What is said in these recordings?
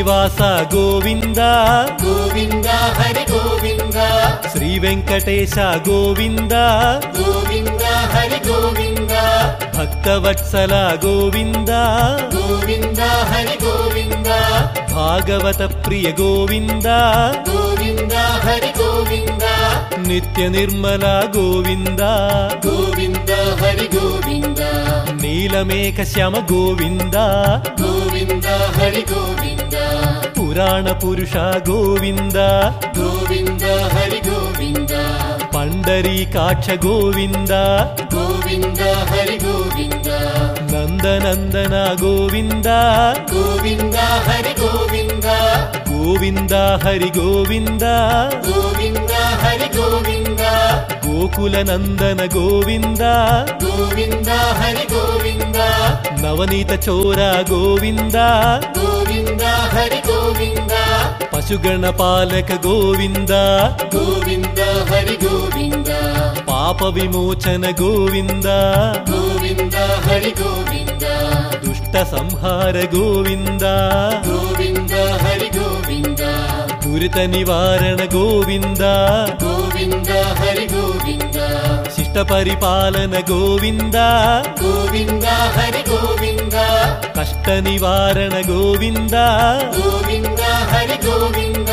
శ్రీనివాస గోవింద గోవింద హరి గోవింద శ్రీ వెంకటేశ గోవింద గోవింద హరి గోవింద భక్తవత్సల గోవింద గోవింద హరి గోవింద భాగవత ప్రియ గోవింద గోవింద హరి గోవింద నిత్య నిర్మల గోవింద గోవింద హరి గోవింద నీలమేఘ శ్యామ గోవింద గోవింద హరి గోవింద పురాణ పురుష గోవింద గోవింద హరి గోవింద పండరీకాక్ష గోవింద గోవింద హరి గోవింద నందనందన గోవింద గోవింద హరి గోవింద గోవింద హరి గోవింద గోవింద హరి గోవింద గోకుల నందన గోవింద గోవింద హరి గోవింద నవనీత చోర గోవింద గోవింద హరి గోవింద పశుగణ పాలక గోవింద గోవింద హరి గోవింద పాప విమోచన గోవింద గోవింద హరి గోవింద దుష్ట సంహార గోవింద గోవింద హరి గోవింద దురిత నివారణ గోవింద గోవింద హరి గోవింద శిష్ట పరిపాలన గోవింద గోవింద హరి గోవింద కష్ట నివారణ గోవింద గోవింద హరి గోవింద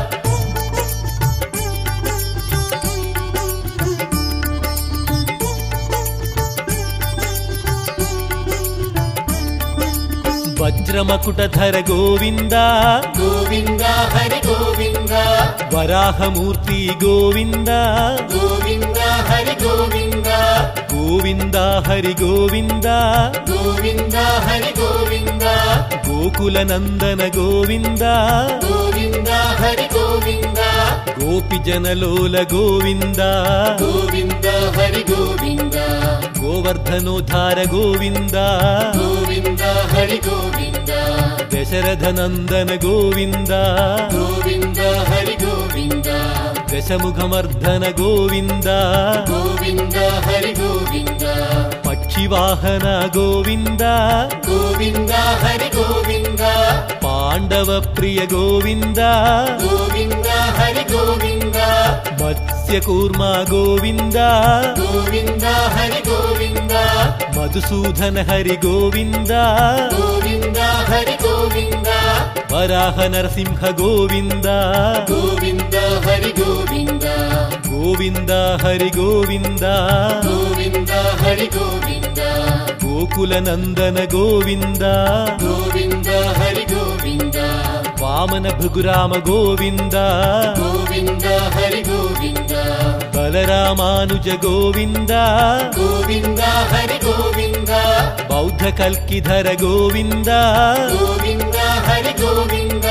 వజ్రమకుటధర గోవింద గోవింద హరి గోవింద వరాహమూర్తి గోవింద గోవింద హరి గోవింద గోవింద హరి గోవింద గోవింద హరి గోవింద గోకుల నందన గోవింద గోవింద హరి గోవింద గోపి జనలోల గోవింద గోవింద హరి గోవింద గోవర్ధనోద్ధార గోవింద గోవింద హరి గోవింద దశరథ నందన గోవింద గోవింద హరి గోవింద దశముఖమర్ధన గోవింద గోవింద హరి గోవింద పక్షివాహన గోవింద గోవింద హరి గోవింద పాండవ ప్రియ గోవింద గోవింద హరి గోవింద మత్స్యకూర్మ గోవింద గోవింద హరి గోవింద మధుసూదన హరి గోవింద గోవింద హరి గోవింద వరాహ నరసింహ గోవింద గోవింద హరి గోవింద గోవింద హరి గోవింద గోవింద హరి గోవింద గోకుల నందన గోవింద గోవింద హరి గోవింద వామన భృగురామ గోవింద గోవింద హరి గోవింద బలరామానుజ గోవింద గోవింద హరి గోవింద బౌద్ధ కల్కిధర గోవింద గోవింద హరి గోవింద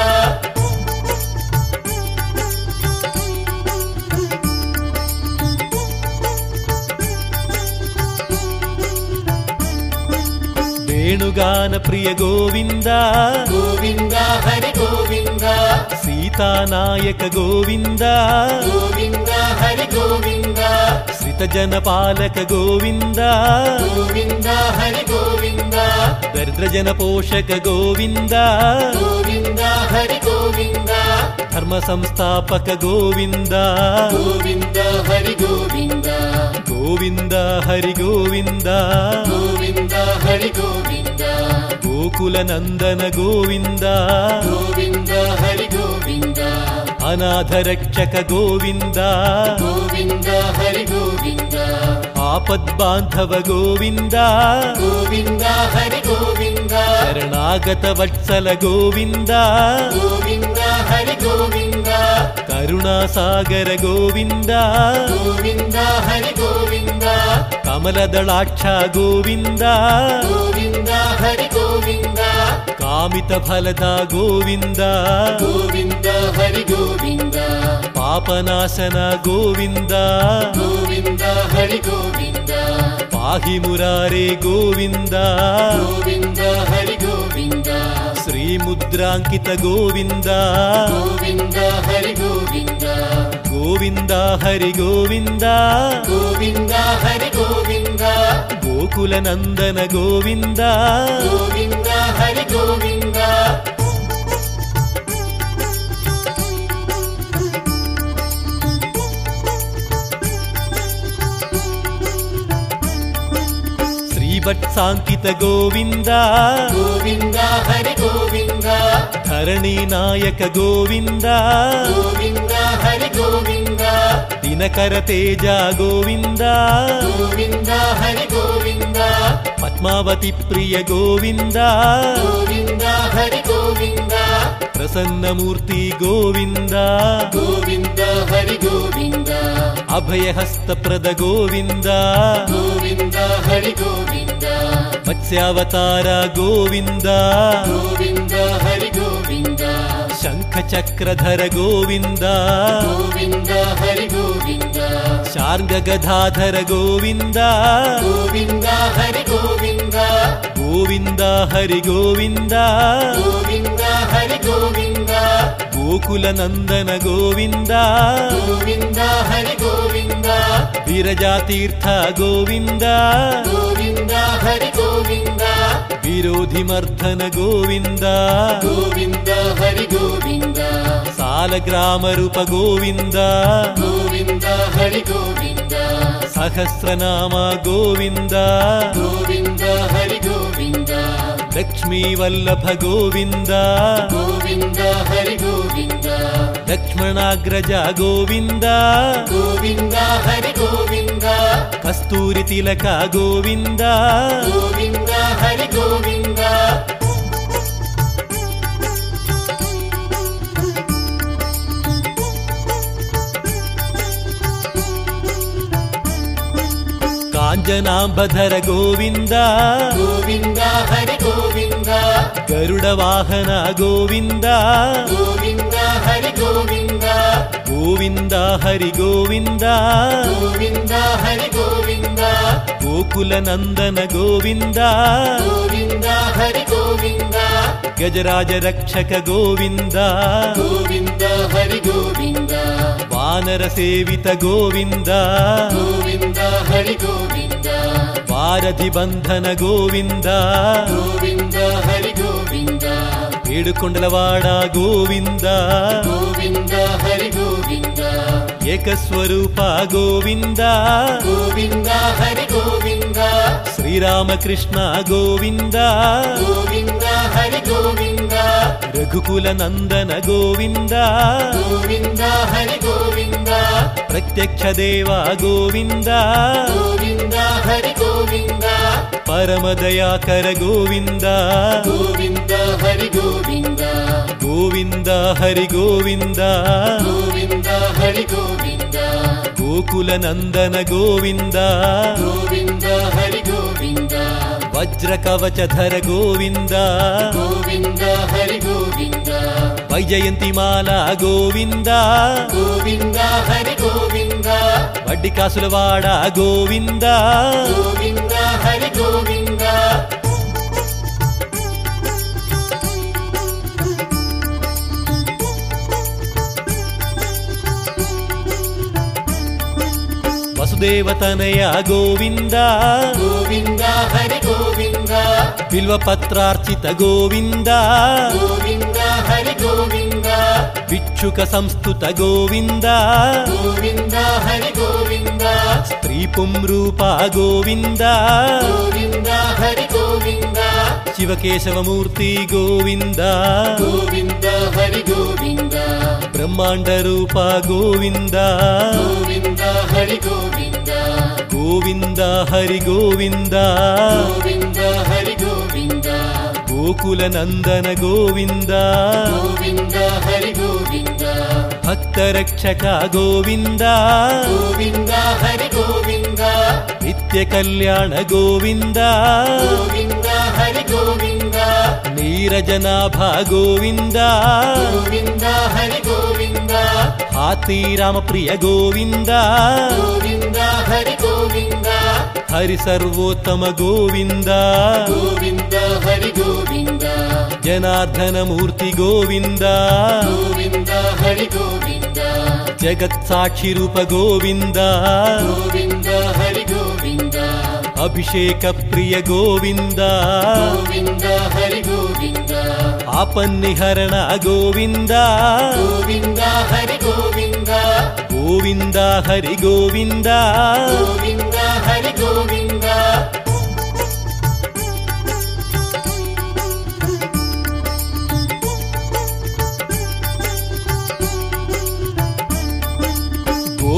వేణుగాన ప్రియ గోవింద గోవింద హరి గోవింద సీతానాయక గోవింద గోవింద హరి గోవింద శ్రితజన పాలక గోవింద గోవింద హరి గోవింద దరిద్రజన పోషక గోవింద గోవింద హరి గోవింద ధర్మ సంస్థాపక గోవింద గోవింద హరి గోవింద గోవింద హరి గోవింద గోవింద హరి గోవింద గోకుల నందన గోవింద గోవింద హరి గోవింద అనాథ రక్షక గోవింద గోవింద హరి గోవింద ఆపద్బాంధవ గోవింద గోవింద హరి గోవింద శరణాగత వత్సల గోవింద గోవింద హరి గోవింద కరుణాసాగర గోవింద గోవింద హరి గోవింద కమలదళాక్ష గోవింద గోవింద హరి గోవింద కామిత ఫలద గోవింద గోవింద హరి గోవింద పాపనాశన గోవింద గోవింద హరి గోవింద పాహి మురారే గోవింద గోవింద హరి గోవింద శ్రీముద్రాంకిత గోవింద గోవింద హరి గోవింద గోవింద హరి గోవింద గోవింద హరి గోవింద గోకుల నందన గోవింద గోవింద హరి గోవింద శ్రీవత్సాంకిత గోవింద గోవింద హరి గోవింద ధరణీ నాయక గోవింద గోవింద హరి గోవింద దినకర తేజ గోవింద గోవింద హరి గోవింద పద్మావతి ప్రియ గోవింద గోవింద హరి గోవింద ప్రసన్నమూర్తి గోవింద గోవింద హరి గోవింద అభయహస్తప్రద గోవింద గోవింద హరి గోవింద మత్స్యావతార గోవింద గోవింద హరి గోవింద శంఖచక్రధర గోవింద గోవింద హరి గోవింద శార్ంగగదాధర గోవింద గోవింద హరి గోవింద గోవింద హరి గోవింద గోవింద హరి గోవింద గోకుల నందన గోవింద గోవింద హరి గోవింద విరజాతీర్థ గోవింద గోవింద హరి గోవింద విరోధిమర్ధన గోవింద గోవింద హరి గోవింద సాలగ్రామరూప గోవింద గోవింద హరి గోవింద సహస్రనామ గోవింద గోవింద హరి గోవింద లక్ష్మీవల్లభ గోవింద గోవింద హరి గోవింద లక్ష్మణాగ్రజ గోవింద గోవింద హరి గోవింద కస్తూరి తిలక గోవింద గోవింద హరి గోవింద కాంజనాంబధర గోవింద గోవింద హరి గోవింద గరుడ వాహన గోవింద గోవింద హరి గోవింద గోవింద హరి గోవింద గోవింద హరి గోవింద గోకుల నందన గోవింద గోవింద హరి గోవింద గజరాజ రక్షక గోవింద గోవింద హరి గోవింద వానర సేవిత గోవింద గోవింద హరి గోవింద వారధి బంధన గోవింద గోవింద హరి గోవింద ఏడుకొండలవాడ గోవింద గోవింద హరి గోవింద ఏకస్వరూప గోవింద గోవింద హరి గోవింద శ్రీరామకృష్ణ గోవింద గోవింద హరి గోవింద రఘుకుల నందన గోవింద గోవింద హరి గోవింద ప్రత్యక్ష దేవ గోవింద గోవింద హరి గోవింద పరమదయాకర గోవింద గోవింద హరి గోవింద గోవింద హరి గోవింద గోవింద హరి గోవింద గోకుల నందన గోవింద గోవింద హరి గోవింద వజ్ర కవచధర గోవింద గోవింద హరి గోవింద వైజయంతిమాల గోవింద గోవింద హరి గోవింద వడ్డి కాసులవాడ గోవింద గోవింద హరి గోవింద వసుదేవతనయ గోవింద గోవింద హరి గోవింద బిల్వపత్రార్చిత గోవింద గోవింద హరి గోవింద విచ్చుక సంస్థుత గోవింద గోవింద హరి గోవింద స్త్రీ పుంరూప గోవింద గోవింద హరి గోవింద శివకేశవమూర్తి గోవింద గోవింద హరి గోవింద బ్రహ్మాండ రూప గోవింద గోవింద హరి గోవింద గోవింద హరి గోవింద గోవింద హరి గోవింద గోకుల నందన గోవింద గోవింద హరి గోవింద భక్త రక్షక గోవింద గోవింద హరి గోవింద నిత్య కళ్యాణ గోవింద గోవింద హరి గోవింద నీరజనాభ గోవింద గోవింద హరి గోవింద హాతీ రామప్రియ గోవింద గోవింద హరి గోవింద హరి సర్వోత్తమ గోవింద గోవింద హరి గోవింద జనార్దనమూర్తి గోవింద గోవింద హరి గోవింద జగత్సాక్షి రూప గోవింద గోవింద హరి గోవింద అభిషేక ప్రియ గోవింద గోవింద హరి గోవింద ఆపన్నిహరణ గోవింద గోవింద హరి గోవింద గోవింద హరి గోవింద గోవింద హరి గోవింద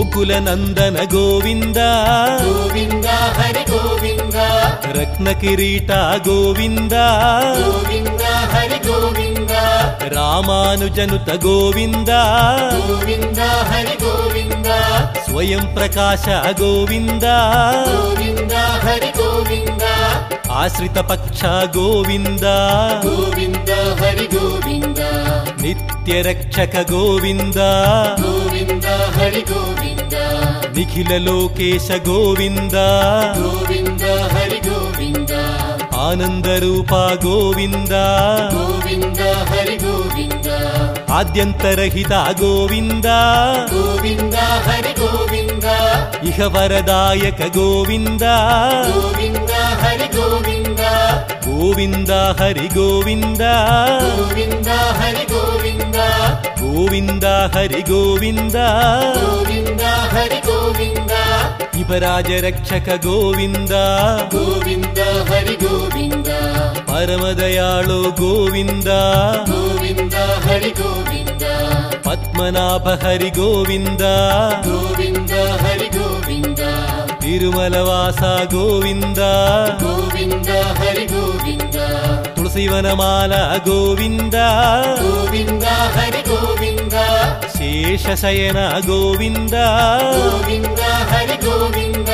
గోకుల నందన గోవింద గోవింద హరి గోవింద రత్న కిరీట గోవింద గోవింద హరి గోవింద రామానుజనుత గోవింద గోవింద హరి గోవింద స్వయం ప్రకాశ గోవింద గోవింద హరి గోవింద ఆశ్రిత పక్ష గోవింద గోవింద హరి గోవింద నిత్య రక్షక గోవింద గోవింద హరి గోవింద నిఖిల లోకేశ గోవింద గోవింద హరి గోవింద ఆనంద రూప గోవింద గోవింద హరి గోవింద ఆద్యంతరహిత గోవింద గోవింద హరి గోవింద ఇహ వరదాయక గోవింద గోవింద హరి గోవింద గోవింద హరి గోవింద గోవింద హరి గోవింద గోవింద హరి గోవింద గోవింద హరి గోవింద ఇపరాజ రక్షక గోవింద గోవింద హరి గోవింద పరమదయాళో గోవింద గోవింద హరి గోవింద పద్మనాభ హరి గోవింద గోవింద హరి గోవింద తిరుమలవాస గోవింద గోవింద హరి గోవింద తులసివనమాల గోవింద గోవింద హరి గోవింద శేషశయన గోవింద గోవింద హరి గోవింద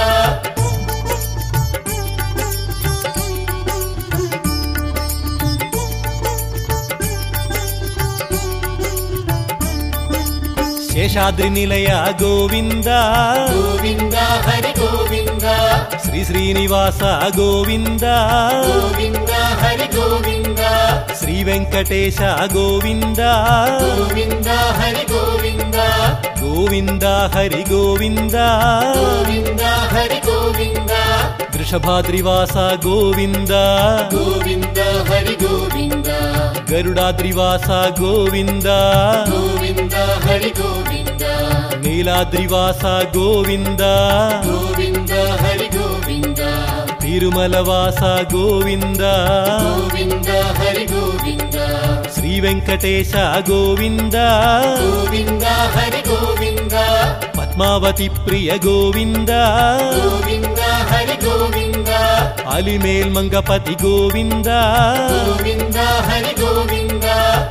శేషాద్రి నిలయ గోవింద గోవింద హరి గోవింద శ్రీ శ్రీనివాస గోవింద గోవింద హరి గోవింద శ్రీ వెంకటేశ గోవింద గోవింద హరి గోవింద గోవింద హరి గోవింద గోవింద హరి గోవింద వృషభాద్రివాస గోవింద గోవింద హరి గోవింద గరుడాద్రివాస గోవింద గోవింద హరి గోవింద నీలాద్రివాస గోవింద గోవింద హరి గోవింద తిరుమలవాస గోవింద గోవింద హరి గోవింద శ్రీ వెంకటేశ గోవింద గోవింద హరి గోవింద పద్మావతి ప్రియ గోవింద గోవింద హరి గోవింద అలిమేల్ మంగపతి గోవింద గోవింద హరి గోవింద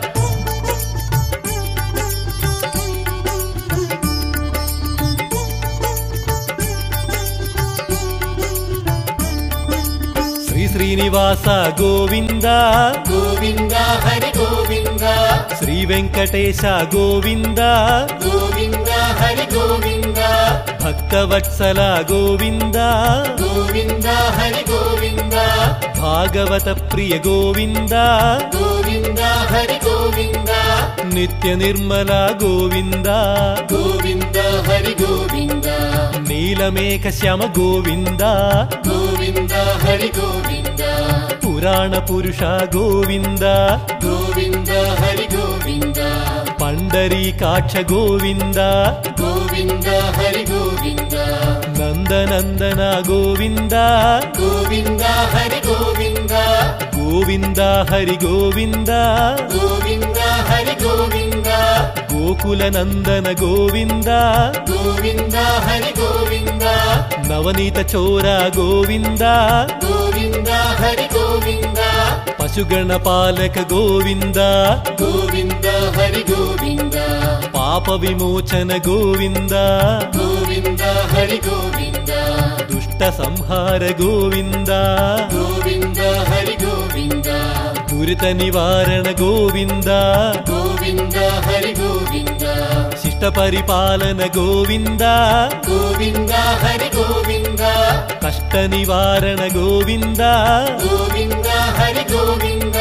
శ్రీ శ్రీనివాస గోవింద గోవింద హరి గోవింద శ్రీ వెంకటేశ గోవింద గోవింద హరి గోవింద భక్తవత్సల గోవింద గోవింద హరి గోవింద భాగవత ప్రియ గోవింద గోవింద హరి గోవింద నిత్య నిర్మల గోవింద గోవింద హరి గోవింద నీలమేఘ శ్యామ గోవింద గోవింద హరి గోవింద పురాణ పురుష గోవింద గోవింద హరి గోవింద పండరీకాక్ష గోవింద గోవింద హరి గోవింద నందనందన గోవింద గోవింద హరి గోవింద గోవింద హరి గోవింద గోవింద హరి గోవింద గోకుల నందన గోవింద గోవింద హరి గోవింద నవనీత చోర గోవింద గోవింద హరి గోవింద పశుగణ పాలక గోవింద గోవింద హరి గోవింద పాప విమోచన గోవింద గోవింద హరి గోవింద దుష్ట సంహార గోవింద గోవింద హరి గోవింద దురిత నివారణ గోవింద గోవింద హరి గోవింద శిష్ట పరిపాలన గోవింద గోవింద హరి గోవింద కష్ట నివారణ గోవింద గోవింద హరి గోవింద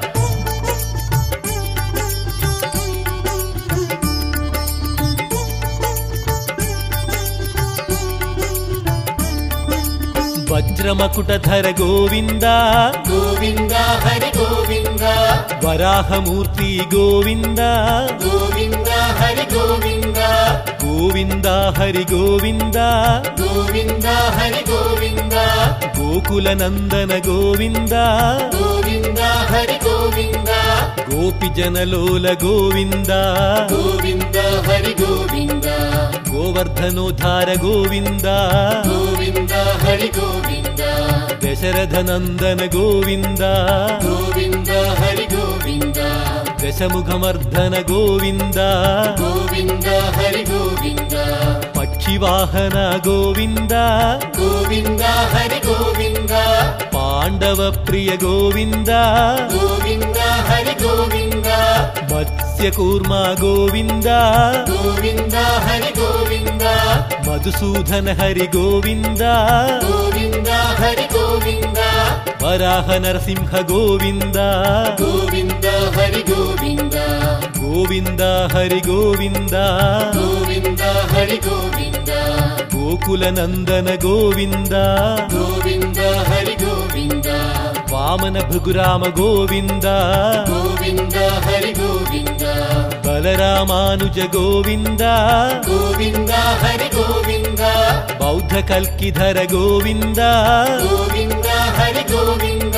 వజ్రమకుటధర గోవింద గోవింద హరి గోవింద వరాహమూర్తి గోవింద గోవింద హరి గోవింద గోవింద హరి గోవింద గోవింద హరి గోవింద గోకుల నందన గోవింద గోవింద హరి గోవింద గోపి జనలోల గోవింద గోవింద హరి గోవింద గోవర్ధనోద్ధార గోవింద గోవింద హరి గోవింద దశరథనందన గోవింద గోవింద హరి గోవింద దశముఖమర్ధన గోవింద గోవింద హరి గోవింద పక్షివాహన గోవింద గోవింద హరి గోవింద పాండవ ప్రియ గోవింద గోవింద హరి గోవింద మత్స్యకూర్మ గోవింద గోవింద హరి గోవింద మధుసూదన హరి గోవింద గోవింద హరి గోవింద వరాహ నరసింహ గోవింద గోవింద హరి గోవింద గోవింద హరి గోవింద గోవింద హరి గోవింద గోకుల నందన గోవింద గోవింద హరి గోవింద వామన భృగురామ గోవింద గోవింద హరి గోవింద బలరామానుజ గోవింద గోవింద హరి గోవింద బౌద్ధ కల్కిధర గోవింద గోవింద హరి గోవింద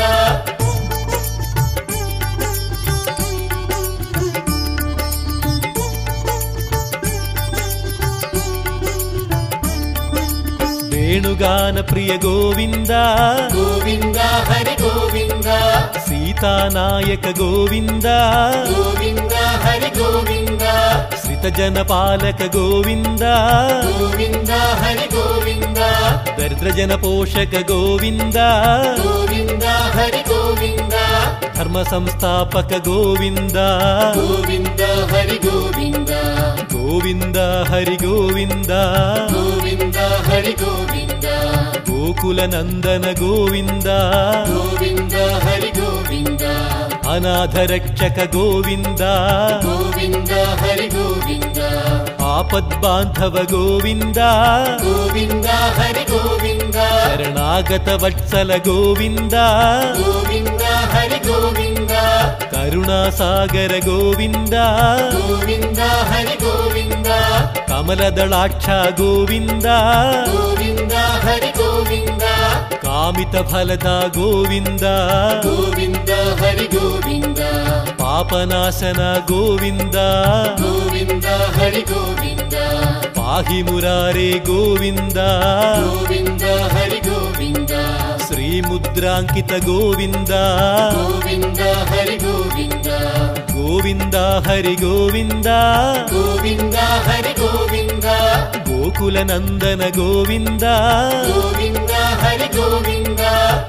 వేణుగాన ప్రియ గోవింద గోవింద హరి గోవింద సీతానాయక గోవింద గోవింద హరి గోవింద శ్రితజన పాలక గోవింద గోవింద హరి గోవింద దరిద్రజన పోషక గోవింద గోవింద హరి గోవింద ధర్మ సంస్థాపక గోవింద గోవింద హరి గోవింద గోవింద హరి గోవింద గోవింద హరి గోవింద గోకుల నందన గోవింద గోవింద హరి గోవింద అనాథ రక్షక గోవింద గోవింద హరి గోవింద ఆపద్బాంధవ గోవింద గోవింద హరి గోవింద శరణాగత వత్సల గోవింద గోవింద హరి గోవింద కరుణాసాగర గోవింద గోవింద హరి గోవింద కమలదళాక్ష గోవింద గోవింద హరి గోవింద కామిత ఫలద గోవింద గోవింద హరి గోవింద పాపనాశన గోవింద గోవింద హరి గోవింద పాహి మురారే గోవింద గోవింద హరి గోవింద శ్రీముద్రాంకిత గోవింద గోవింద హరి గోవింద గోవింద హరి గోవింద గోవింద హరి గోవింద గోకుల నందన గోవింద గోవింద హరి గోవింద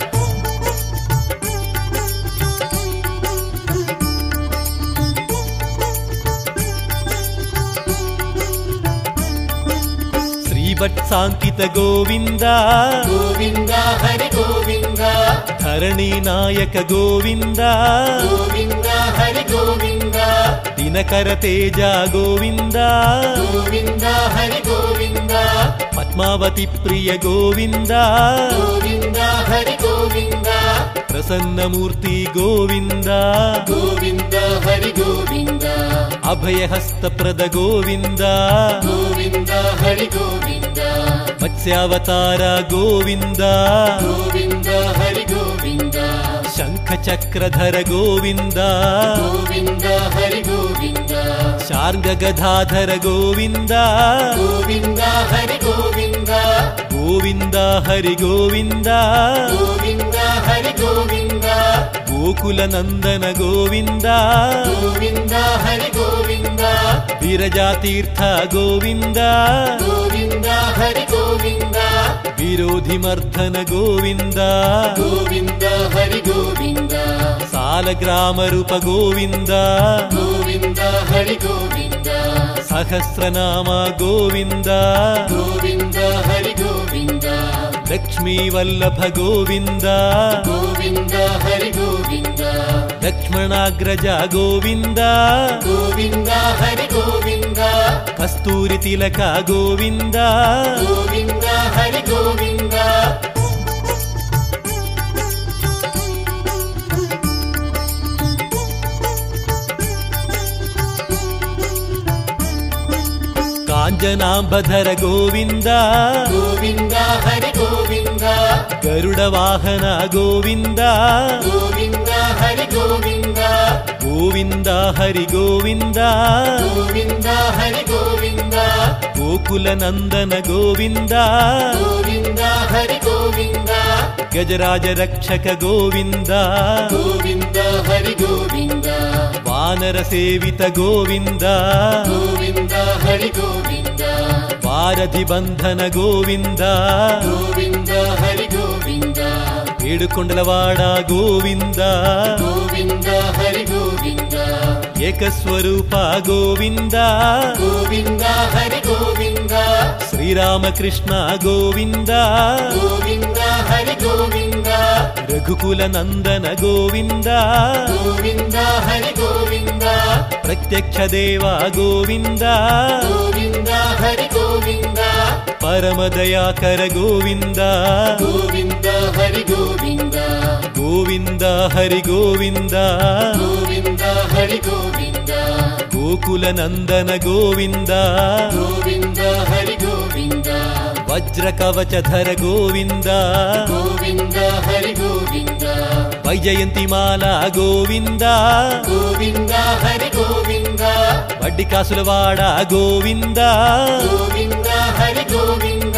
శ్రీవత్సాంకిత గోవింద గోవింద హరి గోవింద ధరణి నాయక గోవింద గోవింద హరి గోవింద దినకర తేజ గోవింద గోవింద హరి గోవింద పద్మావతి ప్రియ గోవింద గోవింద హరి గోవింద ప్రసన్నమూర్తి గోవింద గోవింద హరి గోవింద అభయహస్తప్రద గోవింద గోవింద హరి గోవింద మత్స్యావతార గోవింద గోవింద హరి గోవింద శంఖ చక్రధర గోవింద గోవింద హరి గోవింద శార్గగధాధర గోవింద గోవింద హరి గోవింద గోవింద హరి గోవింద గోవింద హరి గోవింద గోకుల నందన గోవింద గోవింద హరి గోవింద విరజాతీర్థ గోవింద గోవింద హరి గోవింద విరోధిమర్ధన గోవింద గోవింద హరి గోవింద సాలగ్రామరూప గోవింద గోవింద హరి గోవింద సహస్రనామ గోవింద గోవింద హరి గోవింద లక్ష్మీ వల్లభ గోవింద గోవింద హరి గోవింద లక్ష్మణాగ్రజ గోవింద గోవింద హరి గోవింద కస్తూరి తిలక గోవింద గోవింద హరి గోవింద కాంజనాంబధర గోవింద గోవింద హరి గోవింద గరుడ వాహన గోవింద గోవింద హరి గోవింద గోవింద హరి గోవింద గోవింద హరి గోవింద గోకుల నందన గోవింద గోవింద హరి గోవింద గజరాజ రక్షక గోవింద గోవింద హరి గోవింద వానర సేవిత గోవింద గోవింద హరి గోవింద వారధి బంధన గోవింద గోవింద హరి గోవింద ఏడుకొండలవాడ గోవింద గోవింద హరి గోవింద ఏకస్వరూప గోవింద గోవింద హరి గోవింద శ్రీరామకృష్ణ గోవింద గోవింద హరి గోవింద రఘుకుల నందన గోవింద గోవింద హరి గోవింద ప్రత్యక్ష దేవ గోవింద గోవింద హరి గోవింద పరమదయాకర గోవింద గోవింద హరి గోవింద గోవింద హరి గోవింద గోవింద హరి గోవింద గోకుల నందన గోవింద గోవింద హరి గోవింద వజ్ర కవచధర గోవింద గోవింద హరి గోవింద వైజయంతిమాల గోవింద గోవింద హరి గోవింద వడ్డి కాసులవాడ గోవింద గోవింద హరి గోవింద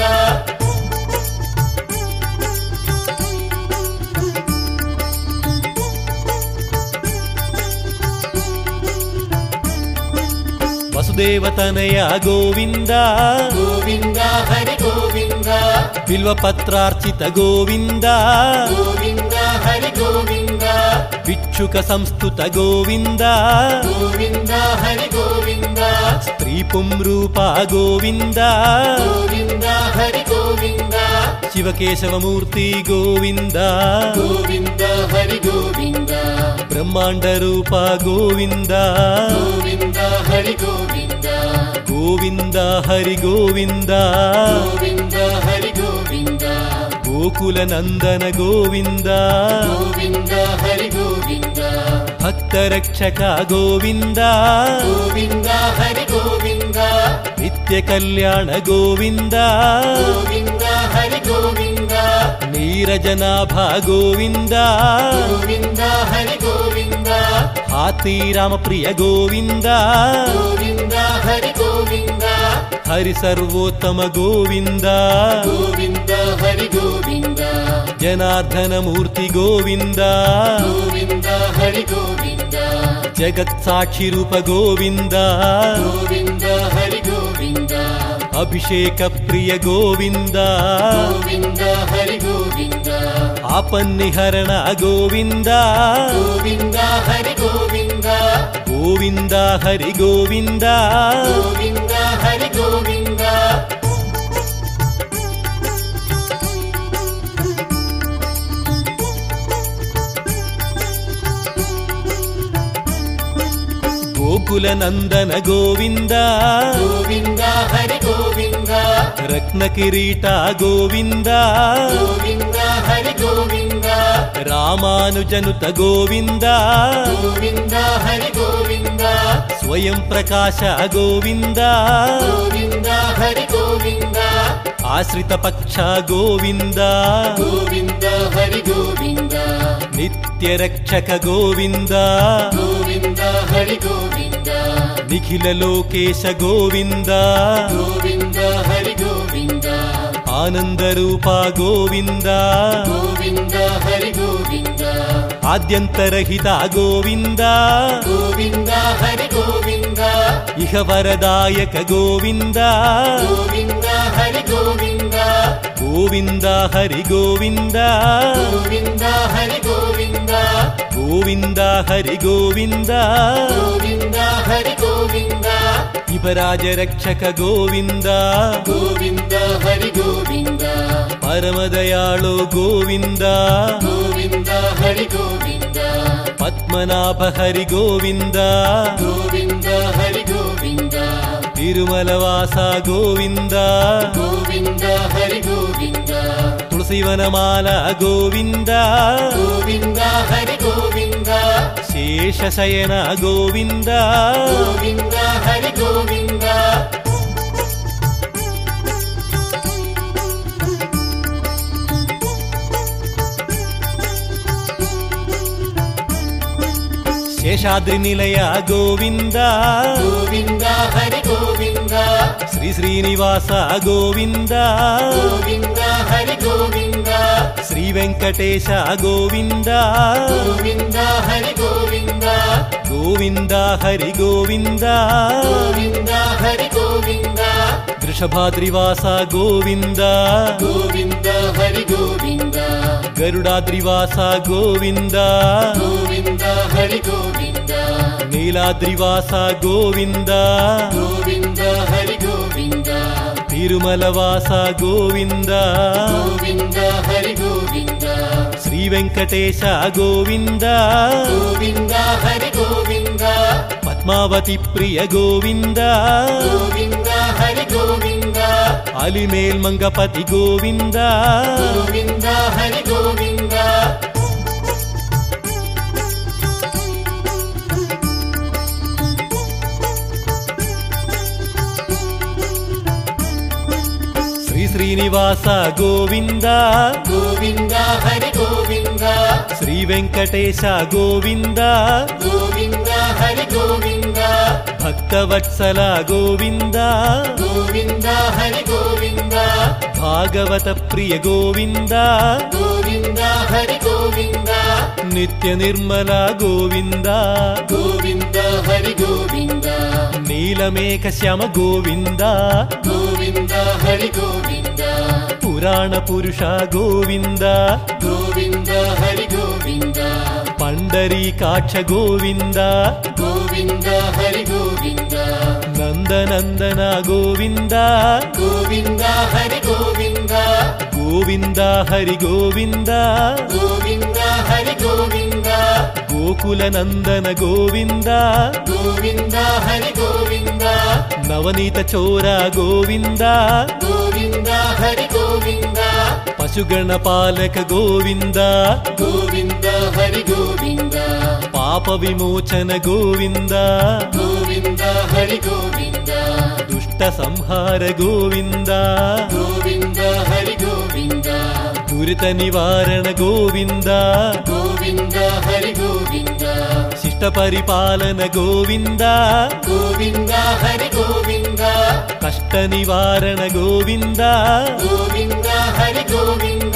వసుదేవతనయ గోవింద గోవింద హరి గోవింద బిల్వపత్రార్చిత గోవింద గోవింద హరి గోవింద భిక్షుక సంస్థుత గోవింద గోవింద హరి గోవింద స్త్రీ పుంరూప గోవింద గోవింద హరి గోవింద శివకేశవమూర్తి గోవింద గోవింద హరి గోవింద బ్రహ్మాండ రూప గోవింద గోవింద హరి గోవింద గోవింద హరి గోవింద గోవింద హరి గోవింద గోకుల నందన గోవింద గోవింద హరి గోవింద భక్త రక్షక గోవింద గోవింద హరి గోవింద నిత్య కళ్యాణ గోవింద గోవింద హరి గోవింద నీరజనాభ గోవింద గోవింద హరి గోవింద హాతీ రామప్రియ గోవింద గోవింద హరి గోవింద హరి సర్వోత్తమ గోవింద గోవింద హరి గోవింద జనార్దనమూర్తి గోవింద గోవింద హరి గోవింద జగత్సాక్షి రూప గోవింద గోవింద హరి గోవింద అభిషేక ప్రియ గోవింద గోవింద హరి గోవింద ఆపన్నిహరణ గోవింద గోవింద హరి గోవింద గోవింద హరి గోవింద గోవింద హరి గోవింద గోకుల నందన గోవింద గోవింద హరి గోవింద రత్న కిరీట గోవింద గోవింద హరి గోవింద రామానుజనుత గోవింద గోవింద హరి గోవింద స్వయం ప్రకాశ గోవింద గోవింద హరి గోవింద ఆశ్రిత పక్ష గోవింద గోవింద హరి గోవింద నిత్య రక్షక గోవింద గోవింద హరి గోవింద నిఖిల లోకేశ గోవింద గోవింద హరి గోవింద ఆనందరూప గోవింద గోవింద హరి గోవింద ఆద్యంతరహిత గోవింద గోవింద హరి గోవింద ఇహ వరదాయక గోవింద గోవింద హరి గోవింద గోవింద హరి గోవింద గోవింద హరి గోవింద గోవింద హరి గోవింద గోవింద హరి గోవింద శివరాజ రక్షక గోవింద గోవింద హరి గోవింద పరమదయాళో గోవింద గోవింద హరి గోవింద పద్మనాభ హరి గోవింద గోవింద హరి గోవింద తిరుమలవాస గోవింద గోవింద హరి గోవింద తులసివనమాల గోవింద గోవింద హరి గోవింద శేషశయన గోవింద గోవింద హరి గోవింద శేషాద్రి నిలయ గోవింద గోవింద హరి గోవింద శ్రీ శ్రీనివాస గోవింద గోవింద హరి గోవింద శ్రీ వెంకటేశ గోవింద గోవింద హరి గోవింద గోవింద హరి గోవింద గోవింద హరి గోవింద వృషభాద్రివాస గోవింద గోవింద హరి గోవింద గరుడాద్రివాస గోవింద గోవింద హరి గోవింద నీలాద్రివాస గోవింద గోవింద హరి గోవింద తిరుమలవాస గోవింద గోవింద హరి గోవింద శ్రీ వెంకటేశ గోవింద గోవింద హరి గోవింద పద్మావతి ప్రియ గోవింద గోవింద హరి గోవింద అలిమేల్ మంగపతి గోవింద గోవింద హరి గోవింద శ్రీ శ్రీనివాస గోవింద గోవింద హరి గోవింద శ్రీ వెంకటేశ గోవింద గోవింద హరి గోవింద భక్తవత్సల గోవింద గోవింద హరి గోవింద భాగవత ప్రియ గోవింద గోవింద హరి గోవింద నిత్య నిర్మల గోవింద గోవింద హరి గోవింద నీలమేఘ శ్యామ గోవింద గోవింద హరి గోవింద పురాణ పురుష గోవింద గోవింద హరి గోవింద పండరీకాక్ష గోవింద గోవింద హరి గోవింద నందనందన గోవింద గోవింద హరి గోవింద గోవింద హరి గోవింద గోవింద హరి గోవింద గోకుల నందన గోవింద గోవింద హరి గోవింద నవనీత చోర గోవింద గోవింద హరి గోవింద పశుగణ పాలక గోవింద గోవింద హరి గోవింద పాప విమోచన గోవింద గోవింద హరి గోవింద దుష్ట సంహార గోవింద గోవింద హరి గోవింద దురిత నివారణ గోవింద గోవింద హరి గోవింద శిష్ట పరిపాలన గోవింద గోవింద హరి గోవింద కష్ట నివారణ గోవింద గోవింద హరి గోవింద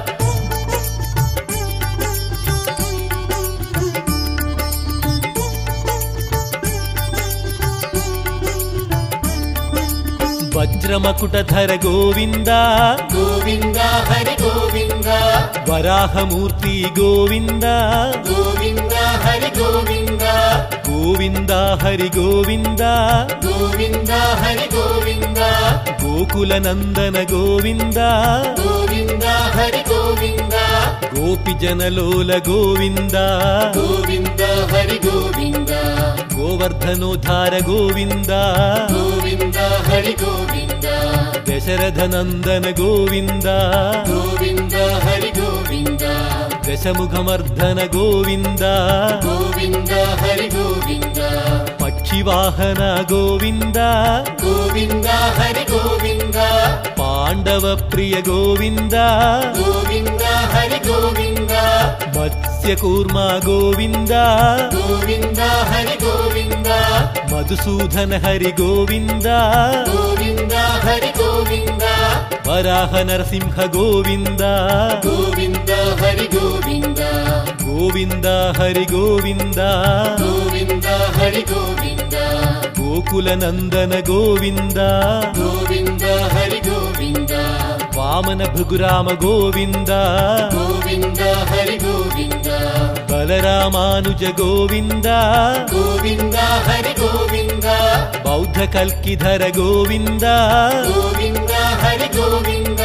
వజ్రమకుటధర గోవింద గోవింద హరి గోవింద వరాహమూర్తి గోవింద గోవింద హరి గోవింద గోవింద హరి గోవింద గోవింద హరి గోవింద గోకుల నందన గోవింద గోవింద హరి గోవింద గోపి జనలోల గోవింద గోవింద హరి గోవింద గోవర్ధనోద్ధార గోవింద గోవింద హరి గోవింద దశరథ నందన గోవింద గోవింద హరి గోవింద దశముఖమర్ధన గోవింద గోవింద హరి గోవింద పక్షివాహన గోవింద గోవింద హరి గోవింద పాండవ ప్రియ గోవింద గోవింద హరి గోవింద మత్స్యకూర్మ గోవింద గోవింద హరి గోవింద మధుసూదన హరి గోవింద గోవింద హరి గోవింద వరాహ నరసింహ గోవింద గోవింద హరి గోవింద గోవింద హరి గోవింద గోవింద హరి గోవింద గోకుల నందన గోవింద గోవింద హరి గోవింద వామన భృగురామ గోవింద గోవింద హరి గోవింద బలరామానుజ గోవింద గోవింద హరి గోవింద బౌద్ధ కల్కిధర గోవింద గోవింద హరి గోవింద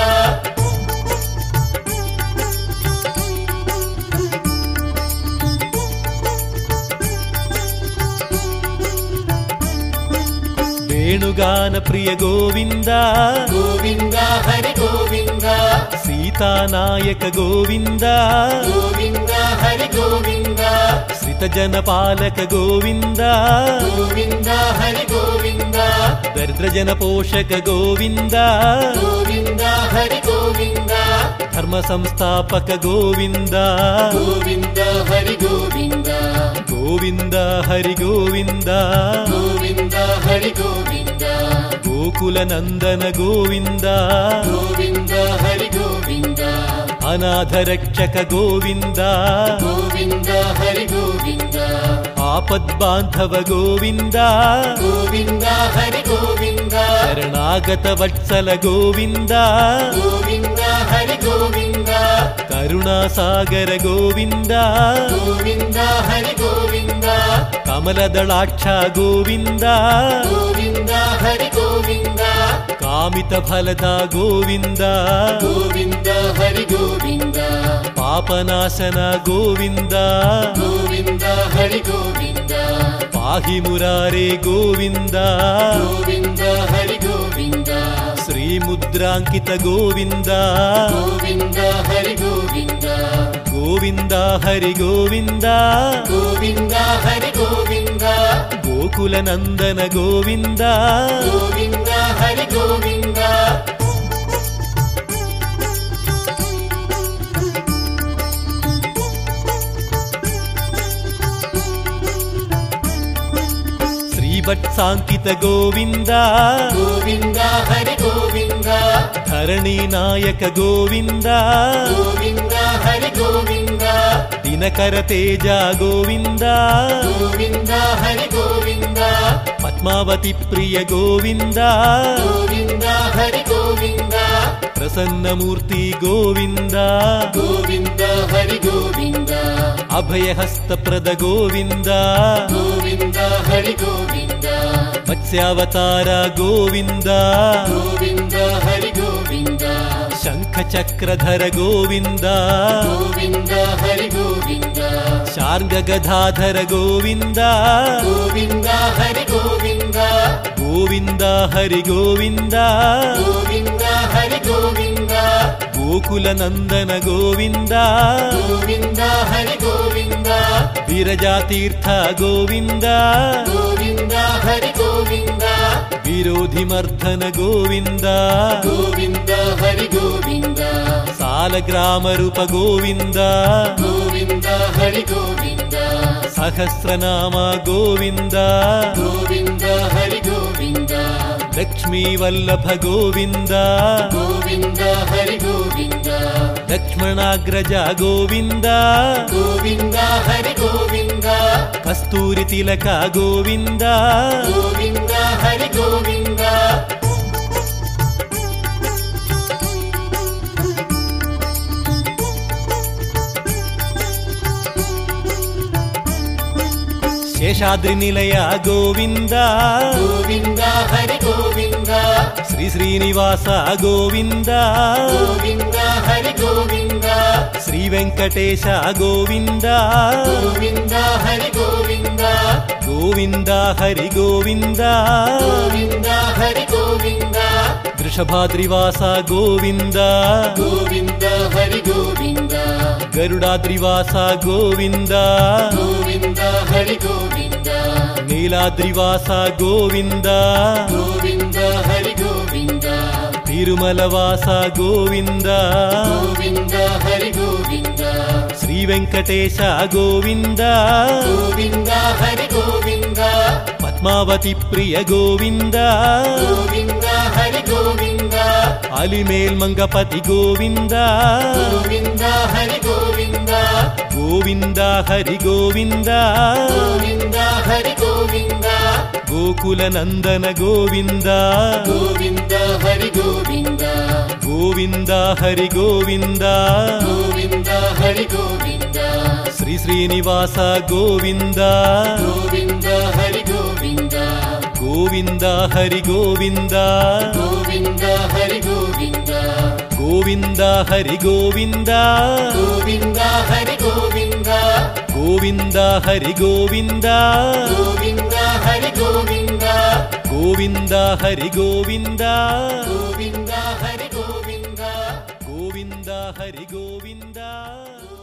వేణుగాన ప్రియ గోవింద గోవింద హరి గోవింద సీతానాయక గోవింద గోవింద హరి గోవింద శ్రిత జన పాలక గోవింద గోవింద హరి గోవింద దరిద్ర జన పోషక గోవింద గోవింద హరి గోవింద ధర్మ సంస్థాపక గోవింద గోవింద హరి గోవింద గోవింద హరి గోవింద గోవింద హరి గోవింద గోకుల నందన గోవింద గోవింద హరి గోవింద అనాథ రక్షక గోవింద గోవింద హరి గోవింద ఆపద్బాంధవ గోవింద గోవింద హరి గోవింద శరణాగత వత్సల గోవింద గోవింద హరి గోవింద కరుణాసాగర గోవింద గోవింద హరి గోవింద కమలదళాక్ష గోవింద గోవింద హరి గోవింద కామిత ఫలద గోవింద గోవింద హరి గోవింద పాపనాశన గోవింద గోవింద హరి గోవింద పాహి మురారే గోవింద గోవింద హరి గోవింద శ్రీముద్రాంకిత గోవింద గోవింద హరి గోవింద గోవింద హరి గోవింద గోవింద హరి గోవింద గోకుల నందన గోవింద గోవింద హరి గోవింద శ్రీవత్సాంకిత గోవింద గోవింద హరి గోవింద ధరణి నాయక గోవింద గోవింద హరి గోవింద దినకర తేజ గోవింద గోవింద హరి గోవింద పద్మావతి ప్రియ గోవింద గోవింద హరి గోవింద ప్రసన్నమూర్తి గోవింద గోవింద హరి గోవింద అభయహస్తప్రద గోవింద గోవింద హరి గోవింద మత్స్యావతార గోవింద గోవింద హరి గోవింద శంఖ చక్రధర గోవింద గోవింద హరి గోవింద శార్ంగ గదాధర గోవింద గోవింద హరి గోవింద గోవింద హరి గోవింద గోవింద హరి గోవింద గోకుల నందన గోవింద గోవింద హరి గోవింద విరజాతీర్థ గోవింద గోవింద హరి గోవింద విరోధిమర్ధన గోవింద గోవింద హరి గోవింద సాలగ్రామరూప గోవింద గోవింద హరి గోవింద సహస్రనామ గోవింద గోవింద హరి గోవింద లక్ష్మీ వల్లభ గోవింద గోవింద హరి గోవింద లక్ష్మణాగ్రజ గోవింద గోవింద హరి గోవింద కస్తూరి తిలక గోవింద గోవింద హరి గోవింద శేషాద్రి నిలయ గోవింద గోవింద హరి గోవింద శ్రీ శ్రీనివాస గోవింద గోవింద హరి గోవింద శ్రీ వెంకటేశ గోవింద గోవింద హరి గోవింద గోవింద హరి గోవింద గోవింద హరి గోవింద వృషభాద్రివాస గోవింద గోవింద హరి గోవింద గరుడాద్రివాస గోవింద గోవింద హరి గోవింద నీలాద్రివాస గోవింద గోవింద హరి గోవింద తిరుమలవాస గోవింద గోవింద హరి గోవింద శ్రీ వెంకటేశ గోవింద గోవింద హరి గోవింద పద్మావతి ప్రియ గోవింద గోవింద హరి గోవింద అలిమేల్ మంగపతి గోవింద గోవింద హరి గోవింద గోవింద హరి గోవింద గోవింద హరి గోవింద గోకుల నందన గోవింద గోవింద హరి గోవింద గోవింద హరి గోవింద గోవింద హరి గోవింద శ్రీ శ్రీనివాస గోవింద గోవింద హరి గోవింద గోవింద హరి గోవింద గోవింద హరి గోవింద గోవింద హరి గోవింద గోవింద హరి గోవింద గోవింద హరి గోవింద గోవింద హరి గోవింద గోవింద హరి గోవింద గోవింద హరి గోవింద గోవింద హరి గోవింద